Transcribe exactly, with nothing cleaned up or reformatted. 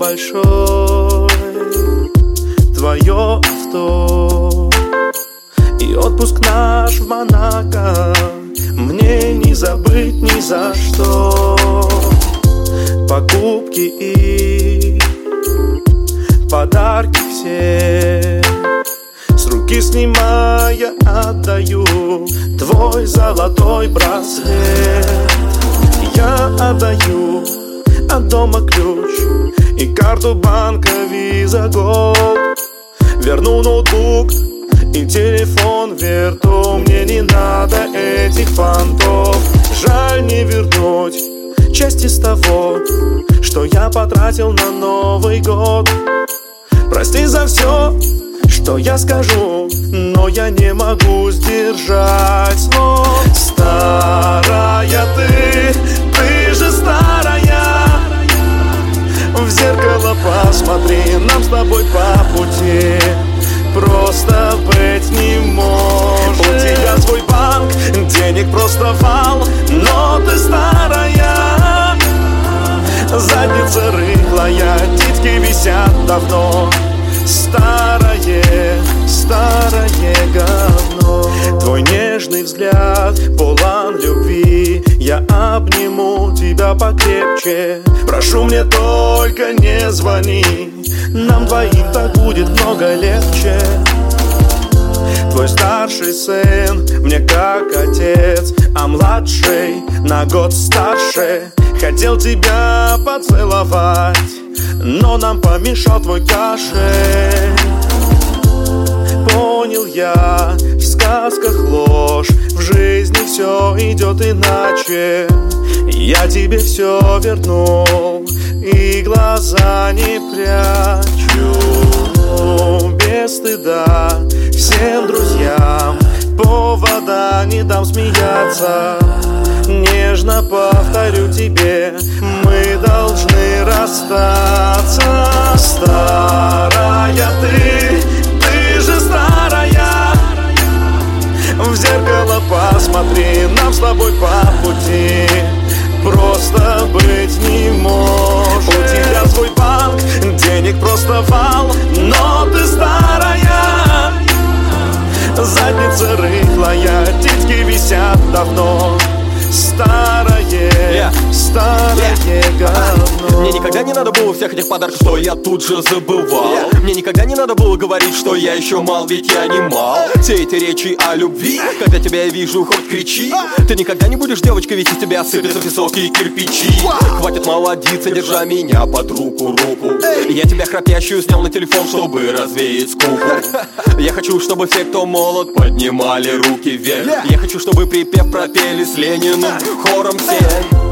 большой, твое авто и отпуск наш в Монако мне не забыть ни за что. Покупки и подарки все с руки снимая отдаю твой золотой браслет. Я отдаю от дома ключ и карту банка Visa Gold. Верну ноутбук и телефон верту. Мне не надо этих понтов. Жаль не вернуть часть из того, что я потратил на Новый год. Прости за все, что я скажу, но я не могу сдержать слов. Старая ты, ты же старая. В зеркало посмотри, нам с тобой по пути. Просто быть не может. У тебя свой банк, денег просто вал, но ты старая. Задница рыхлая, титьки висят давно. Старое, старое говно. Твой нежный взгляд полон любви. Я обниму тебя покрепче. Прошу, мне только не звони. Нам двоим так будет много легче. Твой старший сын мне как отец, а младший на год старше. Хотел тебя поцеловать, но нам помешал твой кашель. Понял я, в сказках ложь, в жизни все идет иначе. Я тебе все вернул и глаза не прячу. Без стыда всем друзьям повода не дам смеяться. Нежно повторю тебе, мы должны расстаться. Старая ты, ты же старая. В зеркало посмотри, нам с тобой по пути. Просто быть не может. У тебя свой банк, денег просто вал, но ты старая. Задница рыхлая, титьки висят давно. Старое, yeah. старое yeah. говно. Мне никогда не надо было всех этих подарков, что я тут же забывал. yeah. Мне никогда не надо было говорить, что я еще мал, ведь я не мал. Все эти речи о любви, когда тебя я вижу, хоть кричи. Ты никогда не будешь девочкой, ведь из тебя сыпятся песок и кирпичи. Хватит молодиться, держа меня под руку, руку. Я тебя храпящую снял на телефон, чтобы развеять скуку. Я хочу, чтобы все, кто молод, поднимали руки вверх. Я хочу, чтобы припев пропели с Лениным хором все.